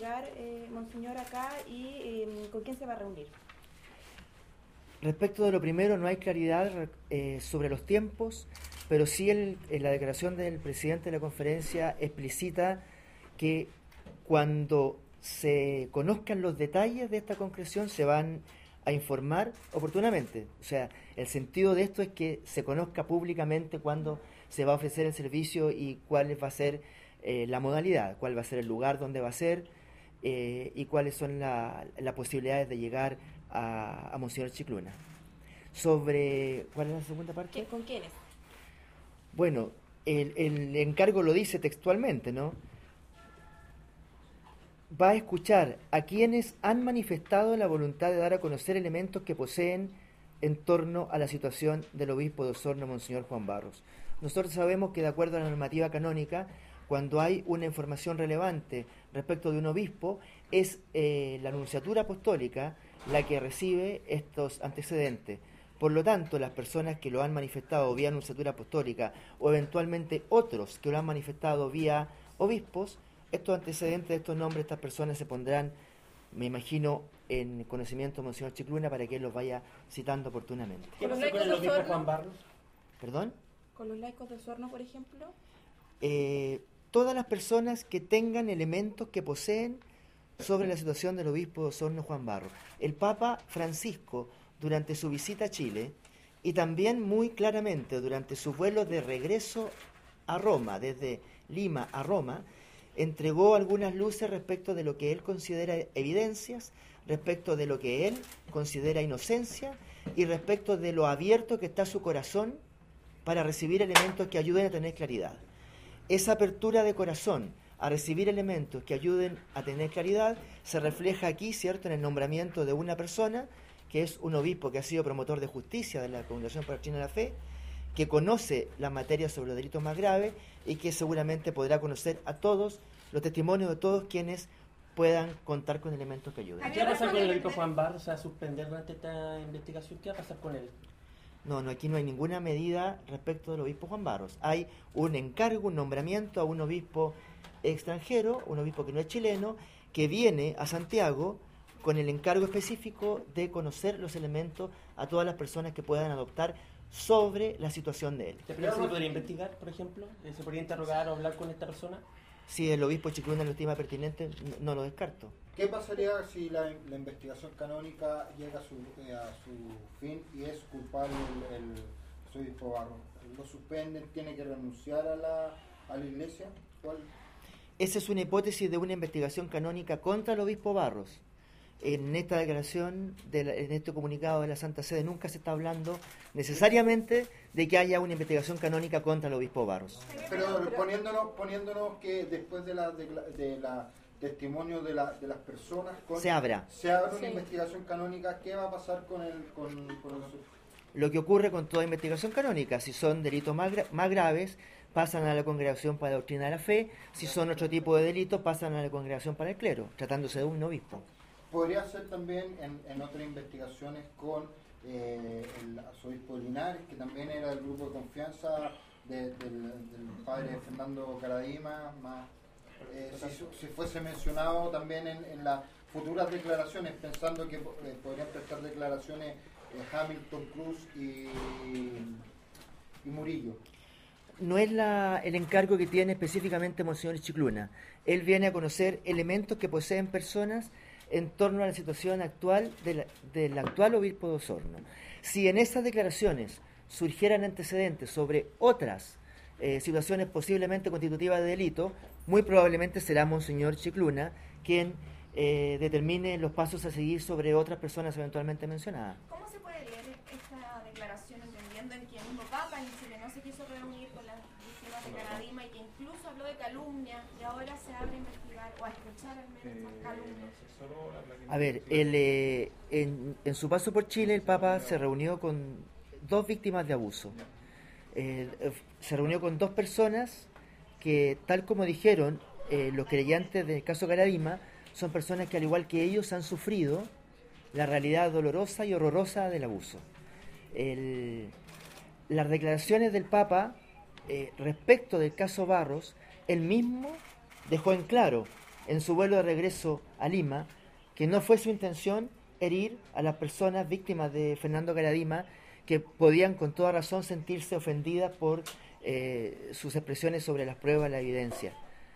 llegar, monseñor, acá y con quién se va a reunir? Respecto de lo primero, no hay claridad sobre los tiempos, pero sí en la declaración del presidente de la conferencia explicita que cuando se conozcan los detalles de esta concreción se van a informar oportunamente. O sea, el sentido de esto es que se conozca públicamente cuándo se va a ofrecer el servicio y cuál va a ser la modalidad, cuál va a ser el lugar donde va a ser y cuáles son las posibilidades de llegar a Monseñor Chicluna. Sobre, ¿cuál es la segunda parte? ¿Con quiénes? Bueno, el encargo lo dice textualmente, ¿no? Va a escuchar a quienes han manifestado la voluntad de dar a conocer elementos que poseen en torno a la situación del obispo de Osorno, Monseñor Juan Barros. Nosotros sabemos que de acuerdo a la normativa canónica, cuando hay una información relevante respecto de un obispo, es la nunciatura apostólica la que recibe estos antecedentes. Por lo tanto, las personas que lo han manifestado vía nunciatura apostólica o eventualmente otros que lo han manifestado vía obispos, estos antecedentes, estos nombres, estas personas se pondrán, me imagino, en conocimiento de Monseñor Chicluna para que él los vaya citando oportunamente. ¿Qué pasa con el obispo Juan Barros? ¿Perdón? ¿Con los laicos de Osorno, por ejemplo? Todas las personas que tengan elementos que poseen sobre la situación del obispo de Osorno, Juan Barros. El Papa Francisco, durante su visita a Chile, y también muy claramente durante su vuelo de regreso a Roma, desde Lima a Roma, entregó algunas luces respecto de lo que él considera evidencias, respecto de lo que él considera inocencia y respecto de lo abierto que está su corazón para recibir elementos que ayuden a tener claridad. Esa apertura de corazón a recibir elementos que ayuden a tener claridad se refleja aquí, ¿cierto?, en el nombramiento de una persona que es un obispo que ha sido promotor de justicia de la Congregación para la Doctrina de la Fe, que conoce la materia sobre los delitos más graves y que seguramente podrá conocer a todos los testimonios de todos quienes puedan contar con elementos que ayuden. ¿Qué va a pasar con el obispo Juan Barros? ¿Se va a suspender durante esta investigación? ¿Qué va a pasar con él? No, aquí no hay ninguna medida respecto del obispo Juan Barros. Hay un encargo, un nombramiento a un obispo extranjero, un obispo que no es chileno, que viene a Santiago con el encargo específico de conocer los elementos a todas las personas que puedan adoptar sobre la situación de él. ¿Se podría investigar, por ejemplo? ¿Se podría interrogar o hablar con esta persona? Si el obispo Chicluna lo estima pertinente, no lo descarto. ¿Qué pasaría si la investigación canónica llega a su fin y es culpable el obispo Barros? ¿Lo suspenden? ¿Tiene que renunciar a la iglesia? ¿Cuál? Esa es una hipótesis de una investigación canónica contra el obispo Barros. En esta declaración, en este comunicado de la Santa Sede, nunca se está hablando necesariamente de que haya una investigación canónica contra el obispo Barros. Pero poniéndonos que después de la testimonio de las personas se abra una investigación canónica, ¿qué va a pasar con el lo que ocurre con toda investigación canónica? Si son delitos más graves, pasan a la Congregación para la Doctrina de la Fe. Si son otro tipo de delitos, pasan a la Congregación para el Clero, tratándose de un obispo. Podría ser también en otras investigaciones con el arzobispo Linares, que también era del grupo de confianza del padre Fernando Caradima, si fuese mencionado también en las futuras declaraciones, pensando que podrían prestar declaraciones Hamilton, Cruz y Murillo. No es el encargo que tiene específicamente Monseñor Chicluna. Él viene a conocer elementos que poseen personas en torno a la situación actual del actual obispo de Osorno. Si en esas declaraciones surgieran antecedentes sobre otras situaciones posiblemente constitutivas de delito, muy probablemente será Monseñor Chicluna quien determine los pasos a seguir sobre otras personas eventualmente mencionadas. ¿Cómo se puede leer esta declaración entendiendo en que el mismo Papa en Chile no se quiso reunir con las víctimas de Caradima y que incluso habló de calumnia y ahora se abre a investigar o a escuchar al menos estas calumnias? A ver, en su paso por Chile el Papa se reunió con dos víctimas de abuso. Se reunió con dos personas que, tal como dijeron los creyentes del caso Caradima, son personas que al igual que ellos han sufrido la realidad dolorosa y horrorosa del abuso. Las declaraciones del Papa respecto del caso Barros, él mismo dejó en claro en su vuelo de regreso a Lima, que no fue su intención herir a las personas víctimas de Fernando Karadima, que podían con toda razón sentirse ofendidas por sus expresiones sobre las pruebas, la evidencia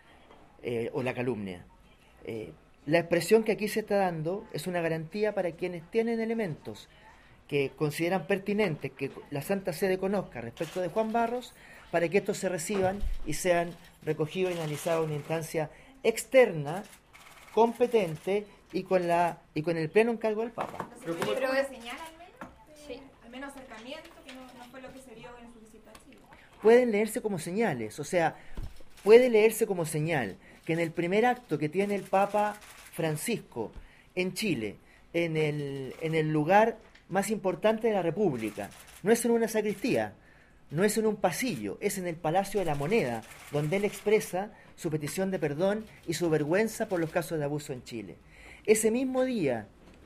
o la calumnia. La expresión que aquí se está dando es una garantía para quienes tienen elementos que consideran pertinentes que la Santa Sede conozca respecto de Juan Barros, para que estos se reciban y sean recogidos y analizados en una instancia externa, competente y con el pleno encargo del Papa. ¿Pero de señal al menos? Sí. Al menos acercamiento, que no fue lo que se vio en su visita a Chile. Pueden leerse como señales, o sea, puede leerse como señal que en el primer acto que tiene el Papa Francisco en Chile, en el lugar más importante de la República, no es en una sacristía, no es en un pasillo, es en el Palacio de la Moneda, donde él expresa su petición de perdón y su vergüenza por los casos de abuso en Chile. Ese mismo día,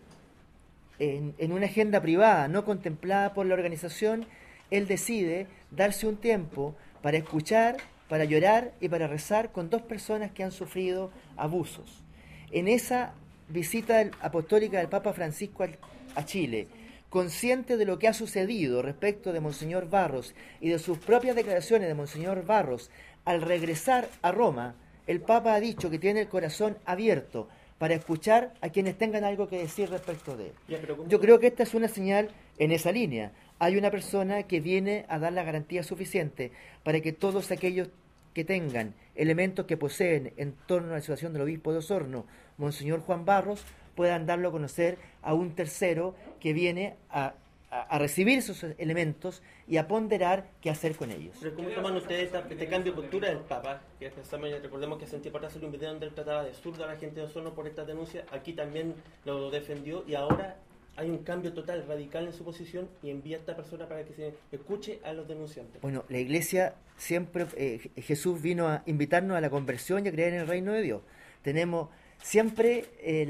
en una agenda privada no contemplada por la organización, él decide darse un tiempo para escuchar, para llorar y para rezar con 2 personas que han sufrido abusos. En esa visita apostólica del Papa Francisco a Chile, consciente de lo que ha sucedido respecto de Monseñor Barros y de sus propias declaraciones de Monseñor Barros, al regresar a Roma, el Papa ha dicho que tiene el corazón abierto para escuchar a quienes tengan algo que decir respecto de él. Yo creo que esta es una señal en esa línea. Hay una persona que viene a dar la garantía suficiente para que todos aquellos que tengan elementos que poseen en torno a la situación del obispo de Osorno, Monseñor Juan Barros, puedan darlo a conocer a un tercero que viene a recibir esos elementos y a ponderar qué hacer con ellos. Pero ¿cómo toman ustedes este cambio de postura del Papa? Que recordemos que hace un tiempo atrás salió un video donde él trataba de zurdo a la gente de Osorno por esta denuncia, aquí también lo defendió y ahora hay un cambio total, radical en su posición y envía a esta persona para que se escuche a los denunciantes. Bueno, la Iglesia siempre, Jesús vino a invitarnos a la conversión y a creer en el reino de Dios. Tenemos siempre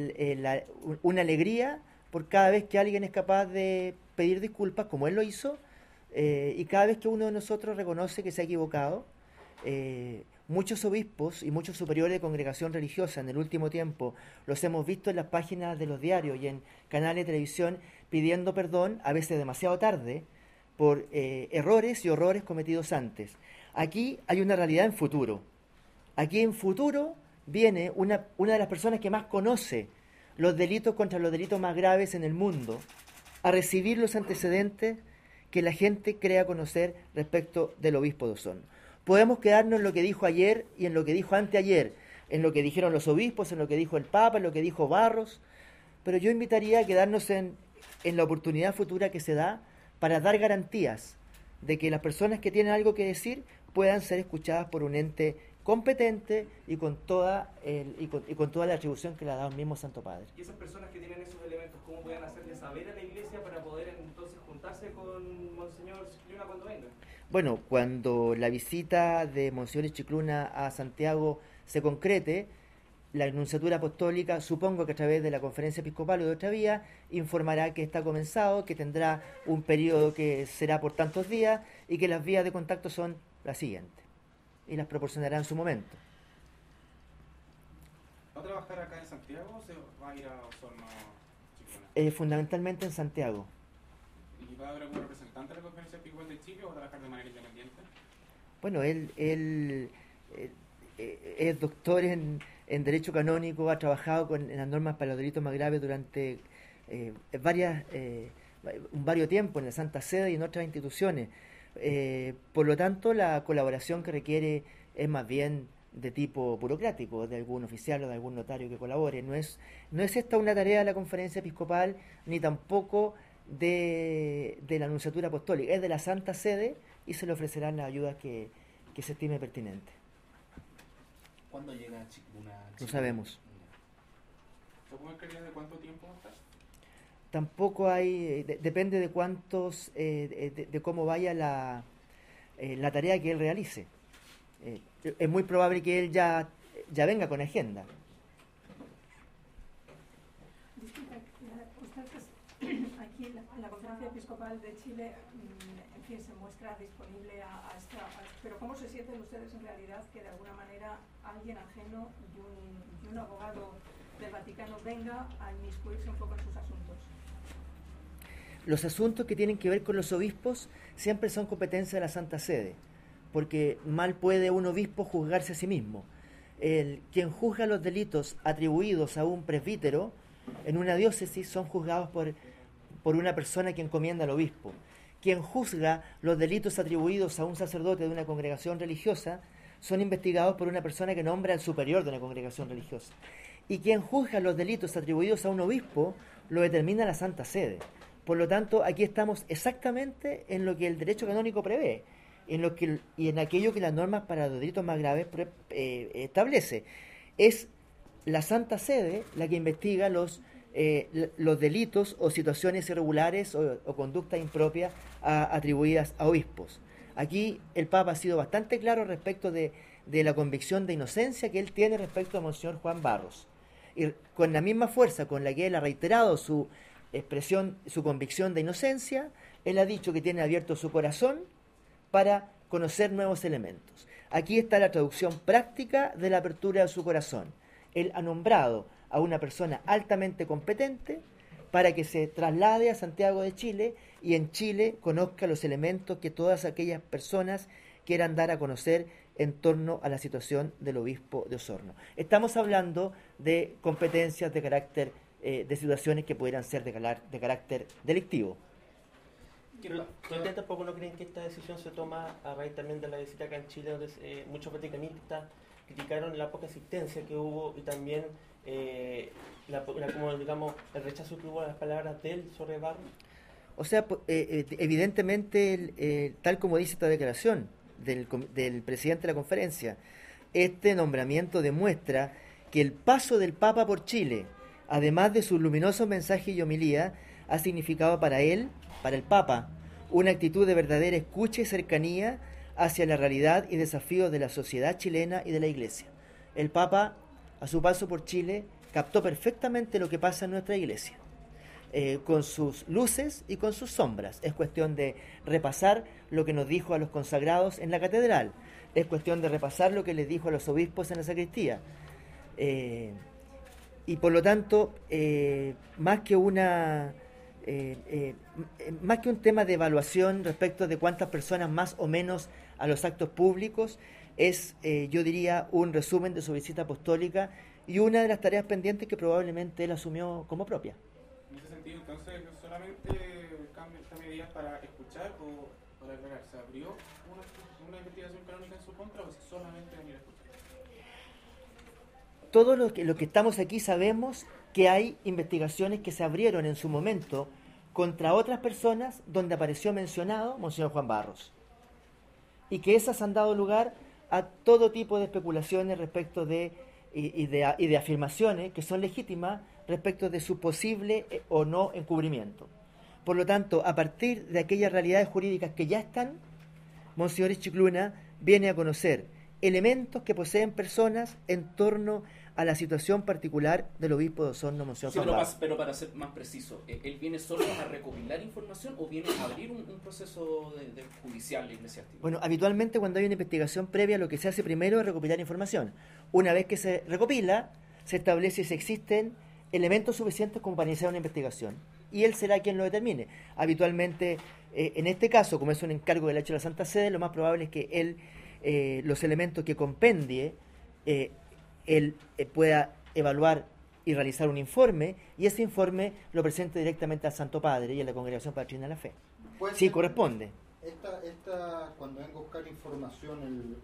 una alegría por cada vez que alguien es capaz de pedir disculpas, como él lo hizo, y cada vez que uno de nosotros reconoce que se ha equivocado. Muchos obispos y muchos superiores de congregación religiosa en el último tiempo los hemos visto en las páginas de los diarios y en canales de televisión pidiendo perdón, a veces demasiado tarde, por errores y horrores cometidos antes. Aquí hay una realidad en futuro. Aquí en futuro viene una de las personas que más conoce los delitos contra los delitos más graves en el mundo a recibir los antecedentes que la gente crea conocer respecto del obispo de Osorno. Podemos quedarnos en lo que dijo ayer y en lo que dijo anteayer, en lo que dijeron los obispos, en lo que dijo el Papa, en lo que dijo Barros, pero yo invitaría a quedarnos en la oportunidad futura que se da para dar garantías de que las personas que tienen algo que decir puedan ser escuchadas por un ente competente y con toda la atribución que le ha dado el mismo Santo Padre. ¿Y esas personas que tienen esos elementos, cómo pueden hacerle saber a la Iglesia para poder entonces juntarse con Monseñor Chicluna cuando venga? Bueno, cuando la visita de Monseñor Chicluna a Santiago se concrete, la Nunciatura Apostólica, supongo que a través de la Conferencia Episcopal o de otra vía, informará que está comenzado, que tendrá un periodo que será por tantos días y que las vías de contacto son las siguientes. Y las proporcionará en su momento. ¿Va a trabajar acá en Santiago o se va a ir a Osorno, Chicluna? Fundamentalmente en Santiago. ¿Y va a haber algún representante de la Conferencia Episcopal de Chile o va a trabajar de manera independiente? Bueno, él es doctor en Derecho Canónico, ha trabajado en las normas para los delitos más graves durante varios tiempos en la Santa Sede y en otras instituciones. Por lo tanto, la colaboración que requiere es más bien de tipo burocrático, de algún oficial o de algún notario que colabore. No es esta una tarea de la Conferencia Episcopal, ni tampoco de la Nunciatura Apostólica. Es de la Santa Sede y se le ofrecerán las ayudas que se estime pertinente. ¿Cuándo llega Chicluna? No sabemos. ¿Se puede creer de cuánto tiempo va a estar? Tampoco hay, depende de cuántos, de cómo vaya la tarea que él realice. Es muy probable que él ya venga con agenda. Disculpa, aquí en la Conferencia Episcopal de Chile, en fin, se muestra disponible pero ¿cómo se sienten ustedes en realidad que de alguna manera alguien ajeno y un abogado del Vaticano venga a inmiscuirse un poco en sus asuntos? Los asuntos que tienen que ver con los obispos siempre son competencia de la Santa Sede, porque mal puede un obispo juzgarse a sí mismo. Quien juzga los delitos atribuidos a un presbítero en una diócesis son juzgados por una persona que encomienda al obispo. Quien juzga los delitos atribuidos a un sacerdote de una congregación religiosa son investigados por una persona que nombra al superior de una congregación religiosa. Y quien juzga los delitos atribuidos a un obispo lo determina la Santa Sede. Por lo tanto, aquí estamos exactamente en lo que el derecho canónico prevé, y en aquello que las normas para los delitos más graves establece. Es la Santa Sede la que investiga los delitos o situaciones irregulares o conductas impropias atribuidas a obispos. Aquí el Papa ha sido bastante claro respecto de la convicción de inocencia que él tiene respecto a Monseñor Juan Barros. Y con la misma fuerza con la que él ha reiterado su convicción de inocencia, él ha dicho que tiene abierto su corazón para conocer nuevos elementos. Aquí está la traducción práctica de la apertura de su corazón. Él ha nombrado a una persona altamente competente para que se traslade a Santiago de Chile y en Chile conozca los elementos que todas aquellas personas quieran dar a conocer en torno a la situación del obispo de Osorno. Estamos hablando de competencias de carácter, de situaciones que pudieran ser de carácter delictivo. Pero ¿ustedes tampoco no creen que esta decisión se toma a raíz también de la visita acá en Chile, donde muchos vaticanistas criticaron la poca asistencia que hubo y también como digamos el rechazo que hubo a las palabras de él sobre Barros? O sea, evidentemente, tal como dice esta declaración del presidente de la conferencia, este nombramiento demuestra que el paso del Papa por Chile, además de sus luminosos mensajes y homilía, ha significado para él, para el Papa, una actitud de verdadera escucha y cercanía hacia la realidad y desafíos de la sociedad chilena y de la Iglesia. El Papa, a su paso por Chile, captó perfectamente lo que pasa en nuestra Iglesia, con sus luces y con sus sombras. Es cuestión de repasar lo que nos dijo a los consagrados en la catedral, es cuestión de repasar lo que les dijo a los obispos en la sacristía. Y por lo tanto, más que un tema de evaluación respecto de cuántas personas más o menos a los actos públicos, es, yo diría, un resumen de su visita apostólica y una de las tareas pendientes que probablemente él asumió como propia. En ese sentido, entonces, ¿no solamente cambia esta medida para escuchar o para aclarar? ¿Se abrió una investigación canónica en su contra o solamente venir a escuchar? Todos los que estamos aquí sabemos que hay investigaciones que se abrieron en su momento contra otras personas donde apareció mencionado Monseñor Juan Barros, y que esas han dado lugar a todo tipo de especulaciones respecto y de afirmaciones que son legítimas respecto de su posible o no encubrimiento. Por lo tanto, a partir de aquellas realidades jurídicas que ya están, Monseñor Scicluna viene a conocer elementos que poseen personas en torno a la situación particular del obispo de Osorno, Monseñor Juan Barros. Pero para ser más preciso, ¿él viene solo a recopilar información o viene a abrir un proceso de judicial eclesiástico? Bueno, habitualmente cuando hay una investigación previa, lo que se hace primero es recopilar información. Una vez que se recopila, se establece si existen elementos suficientes como para iniciar una investigación. Y él será quien lo determine. Habitualmente, en este caso, como es un encargo que le ha hecho la Santa Sede, lo más probable es que él, los elementos que compendie, él pueda evaluar y realizar un informe, y ese informe lo presente directamente al Santo Padre y a la Congregación para la Doctrina de la Fe. Sí, corresponde. Cuando vengo a buscar información,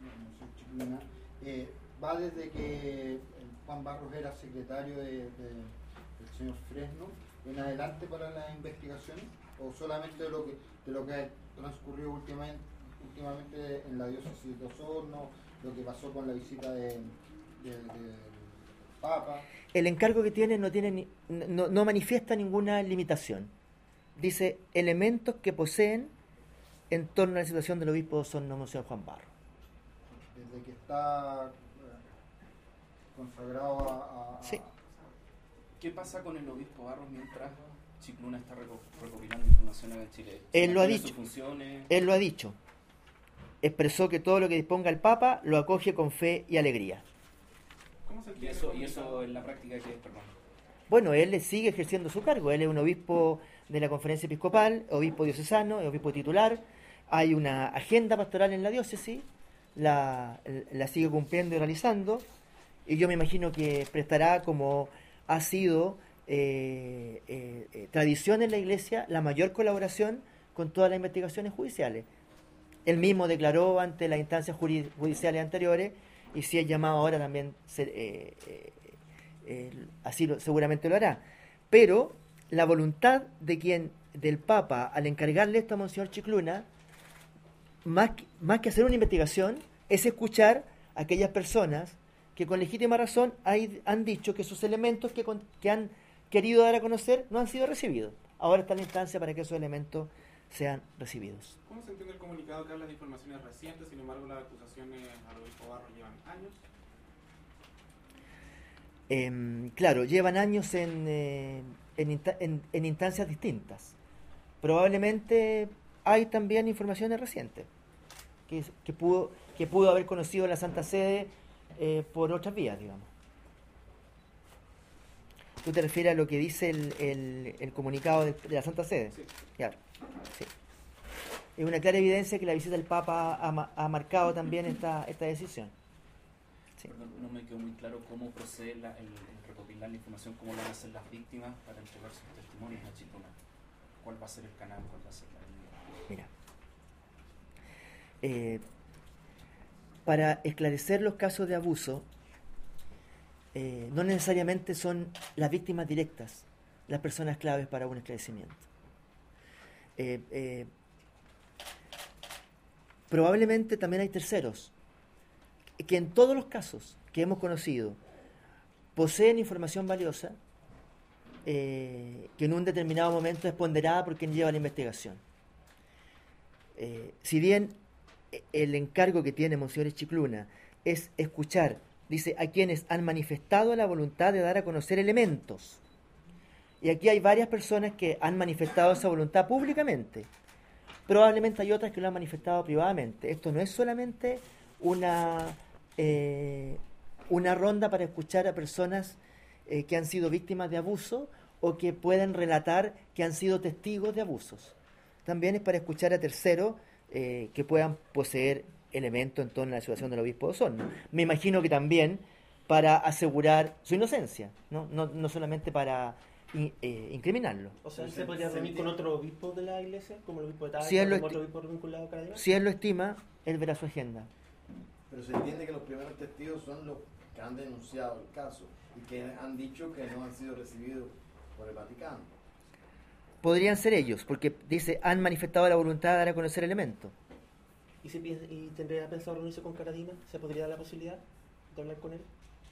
va desde que Juan Barros era secretario del señor Fresno en adelante para las investigaciones, o solamente de lo que ha transcurrido últimamente en la diócesis de Osorno, lo que pasó con la visita del Papa. El encargo que tiene no manifiesta ninguna limitación. Dice elementos que poseen en torno a la situación del obispo de Osorno, Monseñor Juan Barros. Desde que está consagrado a... Sí. ¿Qué pasa con el obispo Barros mientras Chicluna está recopilando información acá en Chile? Él lo ha ¿Tiene dicho. sus funciones? Él lo ha dicho. Expresó que todo lo que disponga el Papa lo acoge con fe y alegría. ¿Cómo se Y entiende eso, el y eso comunicado? en la práctica que es, perdón. Bueno, él sigue ejerciendo su cargo. Él es un obispo de la Conferencia Episcopal, obispo diocesano, es obispo titular. Hay una agenda pastoral en la diócesis, la sigue cumpliendo y realizando. Y yo me imagino que prestará, como ha sido tradición en la Iglesia, la mayor colaboración con todas las investigaciones judiciales. Él mismo declaró ante las instancias judiciales anteriores, y si es llamado ahora también seguramente lo hará. Pero la voluntad del Papa al encargarle esto a Monseñor Chicluna, más que hacer una investigación, es escuchar a aquellas personas que con legítima razón han dicho que sus elementos que han querido dar a conocer no han sido recibidos. Ahora está la instancia para que esos elementos sean recibidos. ¿Cómo se entiende el comunicado que habla de informaciones recientes? Sin embargo, las acusaciones al obispo Barro llevan años. Claro, llevan años en instancias distintas. Probablemente hay también informaciones recientes que pudo haber conocido la Santa Sede por otras vías, digamos. ¿Tú te refieres a lo que dice el comunicado de la Santa Sede? Sí. Claro, sí. Es una clara evidencia que la visita del Papa ha marcado también esta decisión. Sí. Perdón, no me quedó muy claro cómo procede el recopilar la información, cómo lo van a hacer las víctimas para entregar sus testimonios a Chicluna. ¿Cuál va a ser el canal? ¿Cuál va a ser la línea? Mira, para esclarecer los casos de abuso, no necesariamente son las víctimas directas las personas claves para un esclarecimiento. Probablemente también hay terceros que en todos los casos que hemos conocido poseen información valiosa que en un determinado momento es ponderada por quien lleva la investigación. Si bien el encargo que tiene Monseñor Chicluna es escuchar, dice, a quienes han manifestado la voluntad de dar a conocer elementos. Y aquí hay varias personas que han manifestado esa voluntad públicamente. Probablemente hay otras que lo han manifestado privadamente. Esto no es solamente una ronda para escuchar a personas que han sido víctimas de abuso o que pueden relatar que han sido testigos de abusos. También es para escuchar a terceros que puedan poseer elementos en torno a la situación del obispo de Osorno. Me imagino que también para asegurar su inocencia, no solamente para incriminarlo. O sea, ¿se podría reunir con otro obispo de la iglesia, como el obispo de Talca, Si él lo como otro obispo vinculado a Caradima? Si él lo estima, él verá su agenda. Pero se entiende que los primeros testigos son los que han denunciado el caso y que han dicho que no han sido recibidos por el Vaticano. Podrían ser ellos, porque dice, han manifestado la voluntad de dar a conocer elementos. ¿Y tendría pensado reunirse con Caradima? ¿Se podría dar la posibilidad de hablar con él?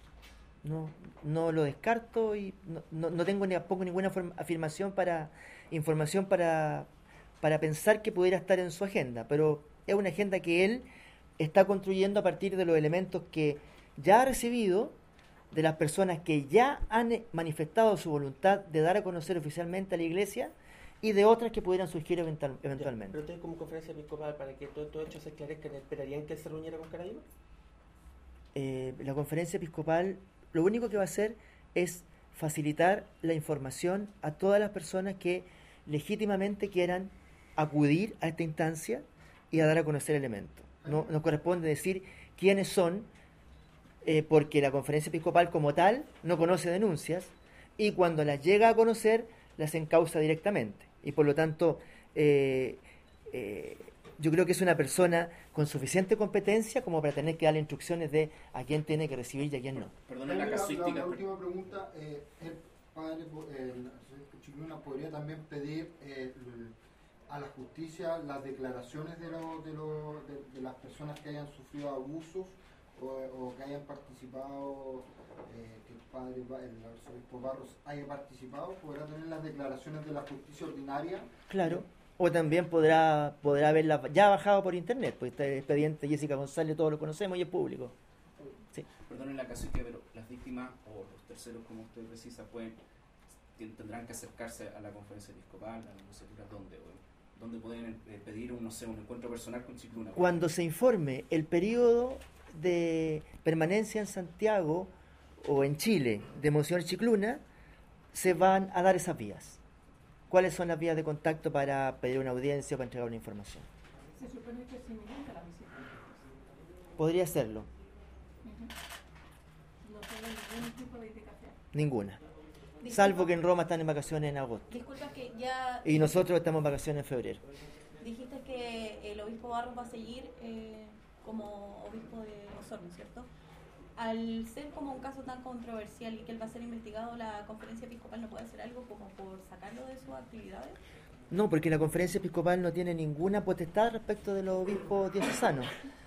No lo descarto y no tengo ni tampoco ninguna información para pensar que pudiera estar en su agenda, pero es una agenda que él está construyendo a partir de los elementos que ya ha recibido, de las personas que ya han manifestado su voluntad de dar a conocer oficialmente a la Iglesia y de otras que pudieran surgir eventualmente. Pero ustedes, como conferencia episcopal, para que todo esto hecho se esclarezca, ¿esperarían que él se reuniera con Caradima? La conferencia episcopal lo único que va a hacer es facilitar la información a todas las personas que legítimamente quieran acudir a esta instancia y a dar a conocer elementos. No nos corresponde decir quiénes son, porque la conferencia episcopal como tal no conoce denuncias y cuando las llega a conocer las encausa directamente. Y por lo tanto, yo creo que es una persona con suficiente competencia como para tener que darle instrucciones de a quién tiene que recibir y a quién no. Perdón, en la casuística. La última pregunta, el padre Chicluna podría también pedir a la justicia las declaraciones de las personas que hayan sufrido abusos o que hayan participado, que el padre, el arzobispo Barros haya participado, podrá tener las declaraciones de la justicia ordinaria. Claro. O también podrá haberla ya bajado por internet, pues este expediente Jessica González todos lo conocemos y es público. Sí. Perdón, en la casuística, pero las víctimas o los terceros, como usted precisa, pueden tendrán que acercarse a la conferencia episcopal, a la nunciatura, ¿dónde pueden pedir un encuentro personal con Chicluna? Cuando se informe el periodo de permanencia en Santiago o en Chile de Monseñor Chicluna, se van a dar esas vías. ¿Cuáles son las vías de contacto para pedir una audiencia o para entregar una información? Se supone que es inminente la visita. Podría serlo. No tiene ningún tipo de indicación. Ninguna. Disculpa. Salvo que en Roma están en vacaciones en agosto. Disculpa que ya... Y nosotros estamos en vacaciones en febrero. Dijiste que el obispo Barros va a seguir como obispo de Osorno, ¿cierto? Al ser como un caso tan controversial y que él va a ser investigado, ¿la conferencia episcopal no puede hacer algo como por sacarlo de sus actividades? No, porque la conferencia episcopal no tiene ninguna potestad respecto de los obispos diocesanos.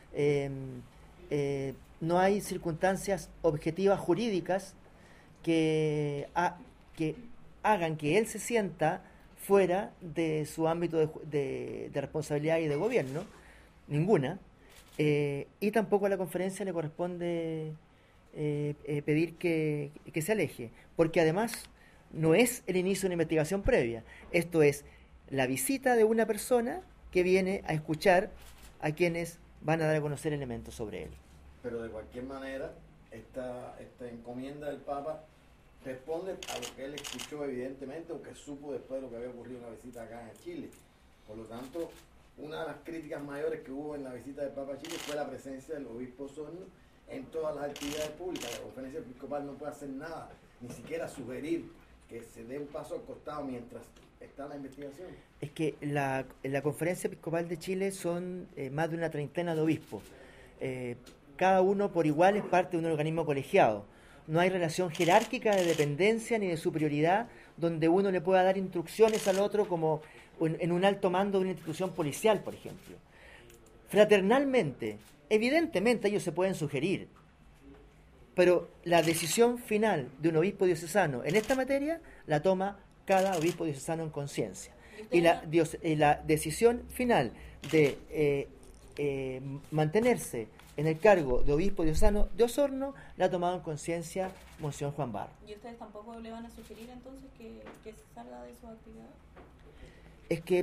No hay circunstancias objetivas jurídicas que hagan que él se sienta fuera de su ámbito de responsabilidad y de gobierno, ninguna, y tampoco a la conferencia le corresponde pedir que se aleje, porque además no es el inicio de una investigación previa, esto es la visita de una persona que viene a escuchar a quienes van a dar a conocer elementos sobre él. Pero de cualquier manera, esta encomienda del Papa responde a lo que él escuchó evidentemente o que supo después de lo que había ocurrido en la visita acá en Chile. Por lo tanto, una de las críticas mayores que hubo en la visita del Papa a Chile fue la presencia del obispo Osorno en todas las actividades públicas. La conferencia episcopal no puede hacer nada, ni siquiera sugerir que se dé un paso al costado mientras está la investigación. Es que en la conferencia episcopal de Chile son más de una treintena de obispos. Cada uno por igual es parte de un organismo colegiado. No hay relación jerárquica de dependencia ni de superioridad donde uno le pueda dar instrucciones al otro como en un alto mando de una institución policial, por ejemplo. Fraternalmente, evidentemente ellos se pueden sugerir, pero la decisión final de un obispo diocesano en esta materia la toma cada obispo diocesano en conciencia. Y la decisión final de mantenerse en el cargo de obispo diocesano de Osorno la ha tomado en conciencia Monseñor Juan Barros. ¿Y ustedes tampoco le van a sugerir entonces que se salga de su actividad? Es que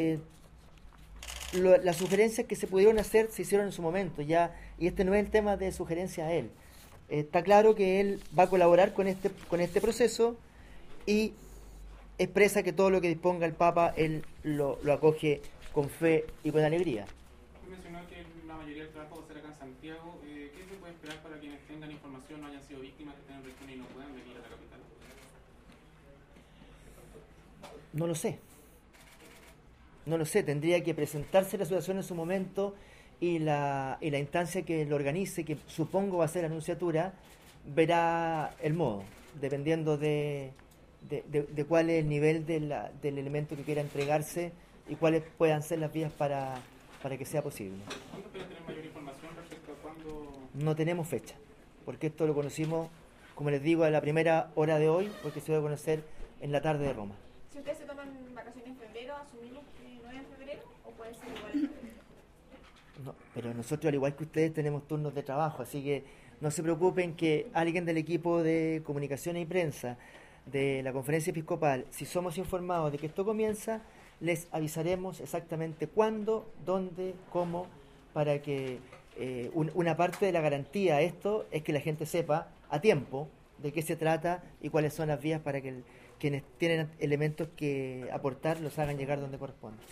las sugerencias que se pudieron hacer se hicieron en su momento ya, y este no es el tema de sugerencia a él. Está claro que él va a colaborar con este proceso y expresa que todo lo que disponga el Papa él lo acoge con fe y con alegría. Usted mencionó que la mayoría del trabajo va a ser acá en Santiago. ¿Qué se puede esperar para quienes tengan información, no hayan sido víctimas, que estén en región y no puedan venir a la capital? No lo sé, tendría que presentarse la situación en su momento y la instancia que lo organice, que supongo va a ser la Nunciatura, verá el modo, dependiendo de cuál es el nivel del elemento que quiera entregarse y cuáles puedan ser las vías para que sea posible. ¿Cuándo pueden tener mayor información respecto a cuándo? No tenemos fecha, porque esto lo conocimos, como les digo, a la primera hora de hoy, porque se va a conocer en la tarde de Roma. Si ustedes se toman vacaciones en febrero, ¿asumimos que no es en febrero o puede ser igual en febrero? No, pero nosotros, al igual que ustedes, tenemos turnos de trabajo, así que no se preocupen que alguien del equipo de comunicaciones y prensa de la conferencia episcopal, si somos informados de que esto comienza, les avisaremos exactamente cuándo, dónde, cómo, para que una parte de la garantía a esto es que la gente sepa a tiempo de qué se trata y cuáles son las vías para que quienes tienen elementos que aportar los hagan llegar donde corresponde.